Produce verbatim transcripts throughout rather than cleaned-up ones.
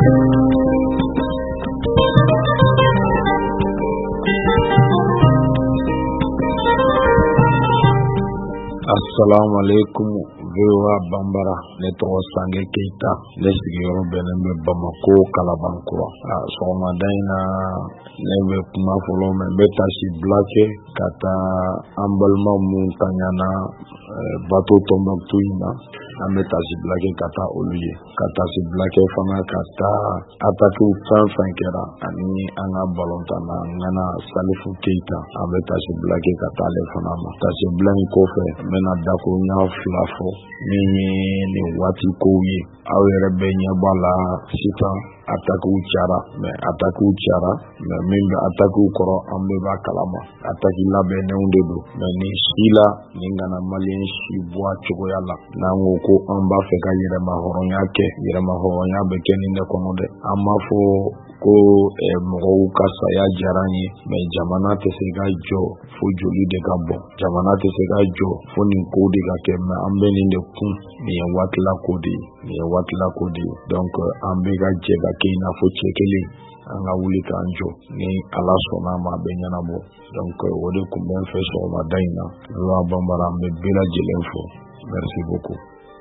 Assalamu alaikum vewa bambara ne tɔgɔ Sange Keita ne sigiyɔrɔ bɛnnen bɛ Bamako Kalabankura sɔgɔmada in na ne bɛ kuma fɔlɔ mɛn n bɛ tasi Blake ka taa an balima mun tanyana bateau Tombouctou in na an bɛ tasi Blake ka taa olu ye ka tasi Blake fana ka taa attaque fɛn fɛn kɛra ani an ka balontan na Ngana Salifu Keita an bɛ tasi Blake ka taa ale fana ma tasi Blake kɔfɛ n bɛna dako ɲa fila fɔ min ye nin waati kow ye aw yɛrɛ bɛ ɲɛ b'a la sisan attaquew cayara mais attaquew cayara mais min bɛ attaquew kɔrɔ an bɛɛ b'a kalama attaque labɛnnenw de don mais nin si la nin kana maliyɛn si bɔ a cogoya la n'an ko ko an b'a fɛ ka yɛrɛma hɔrɔnya kɛ yɛrɛma hɔrɔnya bɛ kɛ nin de kɔnɔ dɛ an m'a fɔ ko mɔgɔw ka saya diyara n ye mais jamana tɛ se ka jɔ fo joli de ka bɔ jamana tɛ se ka jɔ fo nin ko de ka kɛ mais an bɛ nin de kun nin ye waatila ko de ye nin ye waatila ko de ye donc an bɛ ka jɛ ka kɛ i n'a fɔ cɛ kelen an ka wuli k'an jɔ ni Ala sɔnna a ma a bɛ ɲɛnabɔ donc o de kun bɛ n fɛ sɔgɔmada in na Loa Bambara an bɛ bɛɛ lajɛlen fo merci beaucoup.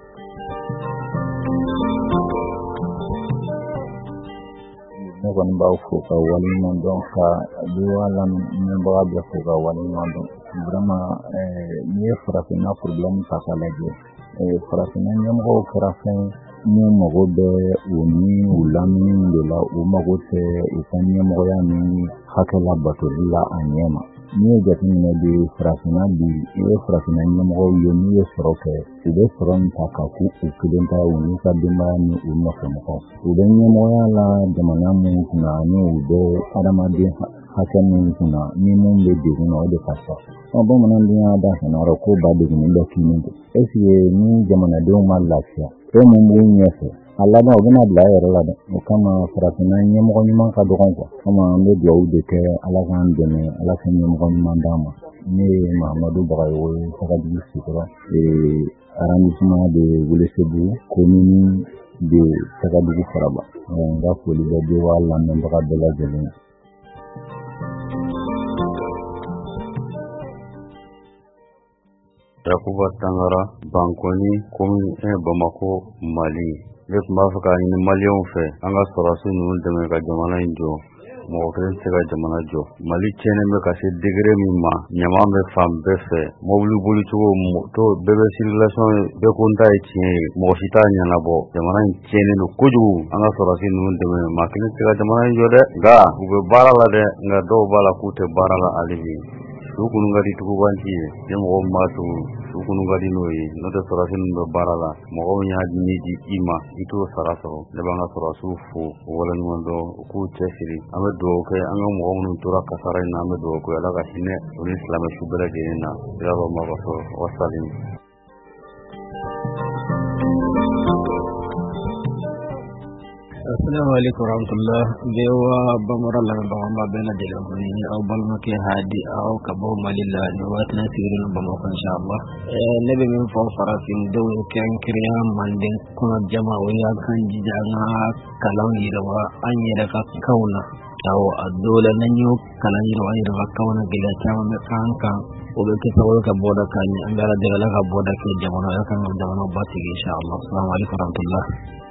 Ne kɔni b'aw fo ka waleɲuman dɔn ka Loa lamɛnbaga bɛɛ fo ka waleɲuman dɔn vraiment n'i ye farafinna problème ta k'a lajɛ farafinna ɲɛmɔgɔw kɛra fɛn mun mago bɛ u ni u lamini de la u mago tɛ u ka ɲɛmɔgɔya ni hakɛ labatoli la a ɲɛ ma n'i ye jateminɛ bi farafinna bi i ye farafinna ɲɛmɔgɔw ye n'u ye sɔrɔ kɛ u bɛ sɔrɔ min ta ka ku u kelen ta u n'u ka denbaya ni u nɔfɛmɔgɔw u bɛ ɲɛmɔgɔya la jamana min kunna ni u bɛ adamaden hakɛ min kunna ni mun bɛ degun na o de ka ca bamananden y'a da fana yɔrɔ ko ba degunnen bɛ kinin de est ce que ni jamanadenw ma lafiya fɛn mun b'u ɲɛfɛ a laban u bɛna bila a yɛrɛ la dɛ o kama farafinna ɲɛmɔgɔ ɲuman ka dɔgɔn kuwa kama an bɛ dugawu de kɛ Ala k'an dɛmɛ Ala ka ɲɛmɔgɔ ɲuman d'an ma ne ye Mahamadu Bagayogo ye Sagadugu Sikɔrɔ arrondissement de Welesebugu commune de Sagadugu Faraba n ka foli bɛ di wa lamɛnbaga bɛɛ lajɛlen. Yakuba Tangara Bankoni commune un Bamako Mali ne tun b'a fɛ ka ɲini maliyɛnw fɛ an ka sɔrɔdasi ninnu dɛmɛ ka jamana in jɔ mɔgɔ kelen tɛ se ka jamana jɔ Mali tiɲɛnen bɛ ka se degré min ma ɲama bɛ fan bɛɛ fɛ mobili bolicogo to bɛɛ bɛ circulation bɛɛ ko n ta ye tiɲɛ ye mɔgɔ si t'a ɲɛnabɔ jamana in tiɲɛnen don kojugu an ka sɔrɔdasi ninnu dɛmɛ maa kelen tɛ se ka jamana in jɔ dɛ nka u bɛ baara la dɛ nka dɔw b'a la k'u tɛ baara la hali bi su kunu ka di tugubanci ye ni mɔgɔ min b'a tugu su kunu ka di n'o ye n'o tɛ sɔrɔdasi ninnu bɛ baara la mɔgɔw y'a ɲɛ di i ma i t'o sara sɔrɔ ne b'an ka sɔrɔdasiw fo o waleɲuman dɔn u k'u cɛsiri an bɛ dugawu kɛ an ka mɔgɔ minnu tora kasara in na an bɛ dugawu kɛ Ala ka hinɛ o ni silamɛ su bɛɛ lajɛlen na kira b'a ma ka sɔrɔ wasalim. Assalamu alaikum warahmatullah bewa bamara la bamba bena jele ko ni aw balma ke hadi aw ka bo malilla ni watna sigirin bama ko inshallah eh nabi min fa farafin daw kan kriya manden kuma jama wa ya kan jidanga kalan yirawa an yira ka kauna aw adola nanyo kalan yirawa yirawa kauna gila tawa me kan kan o be ke tawo ka boda kan an dara de la ka boda ke jamana ya kan jamana bati inshallah. Assalamu alaikum warahmatullah.